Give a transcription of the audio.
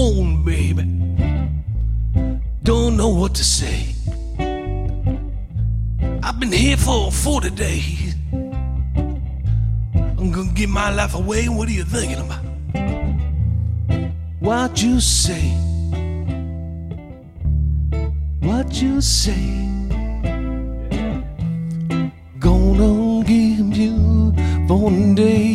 phone, baby. Don't know what to say. I've been here for 40 days. I'm gonna give my life away. What are you thinking about? What you say? What you say? Gonna give you 40 days.